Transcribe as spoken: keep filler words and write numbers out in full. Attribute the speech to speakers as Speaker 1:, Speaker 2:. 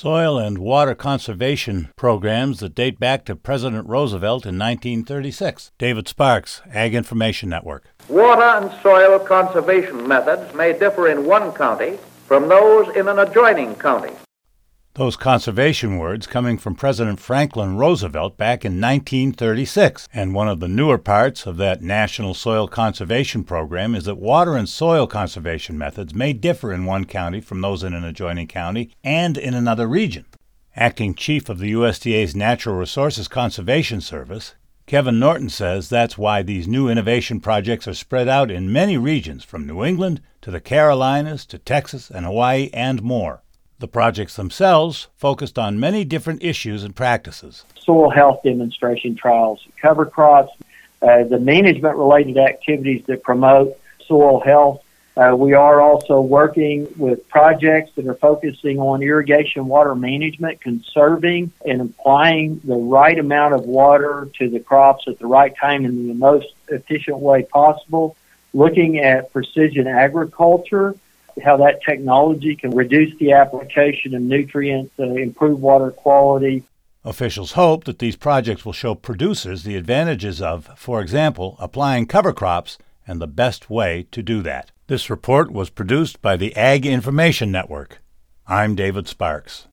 Speaker 1: soil and water conservation programs that date back to President Roosevelt in nineteen thirty-six. David Sparks, Ag Information Network.
Speaker 2: Water and soil conservation methods may differ in one county from those in an adjoining county.
Speaker 1: Those conservation words coming from President Franklin Roosevelt back in nineteen thirty-six. And one of the newer parts of that National Soil Conservation Program is that water and soil conservation methods may differ in one county from those in an adjoining county and in another region. Acting Chief of the U S D A's Natural Resources Conservation Service, Kevin Norton says that's why these new innovation projects are spread out in many regions, from New England to the Carolinas to Texas and Hawaii and more. The projects themselves focused on many different issues and practices.
Speaker 3: Soil health demonstration trials, cover crops, uh, the management-related activities that promote soil health. Uh, we are also working with projects that are focusing on irrigation water management, conserving and applying the right amount of water to the crops at the right time in the most efficient way possible, looking at precision agriculture, how that technology can reduce the application of nutrients, uh, improve water quality.
Speaker 1: Officials hope that these projects will show producers the advantages of, for example, applying cover crops and the best way to do that. This report was produced by the Ag Information Network. I'm David Sparks.